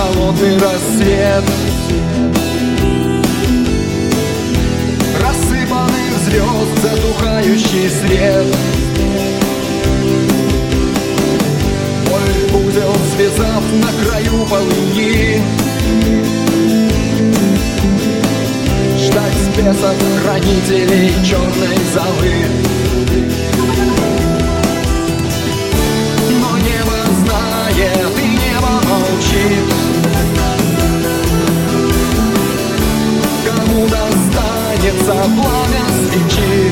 холодный рассвет. Рассыпанных звезд затухающий свет. Мой узел связав на краю полыньи, ждать спецов хранителей черной залы. Но небо знает и небо молчит. Кому достанется пламя свечи?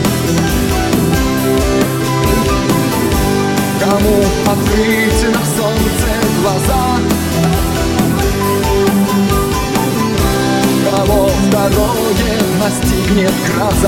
Кому открыть на солнце глаза? Кого в дороге настигнет гроза?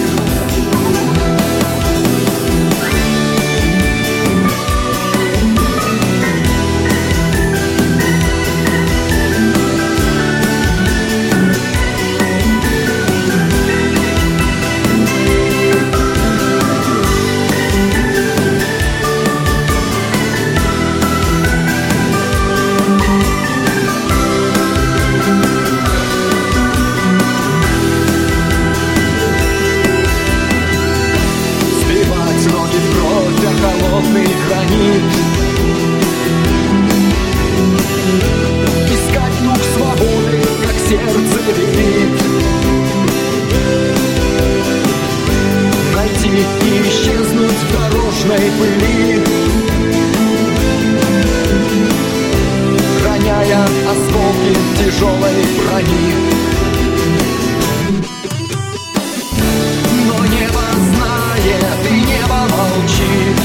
Холодный гранит, искать дух свободы, как сердце велит, найти и исчезнуть в дорожной пыли, роняя осколки тяжелой брони. Но небо знает и небо молчит.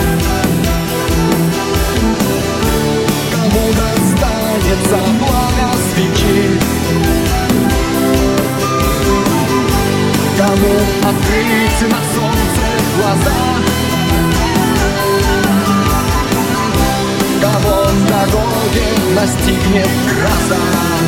Кому достанется пламя свечи? Кому открыть на солнце глаза? Кого в дороге настигнет гроза?